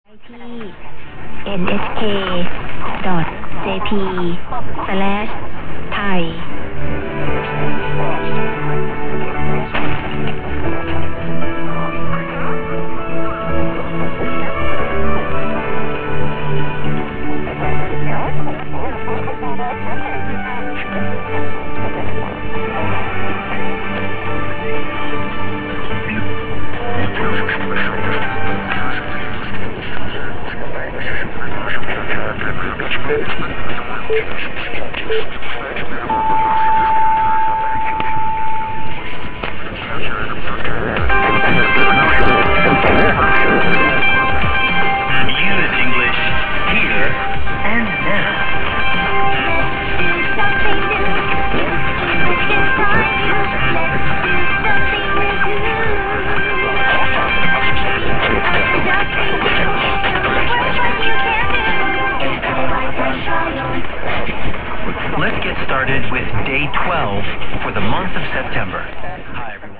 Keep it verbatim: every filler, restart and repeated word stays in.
ที่ เอ็น เอส เค ดอท เจ พี สแลช ไทย Let's get started with day twelve for the month of September. Hi, everyone.